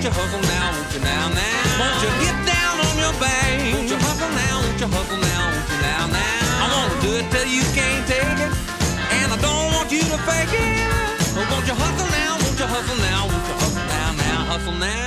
you hustle now, won't you now, now? Won't you get down on your back? Won't you hustle now, won't you hustle now, won't you now, now? I wanna do it till you can't take it, and I don't want you to fake it. Won't you hustle now, won't you hustle now, won't you hustle now, now, hustle now?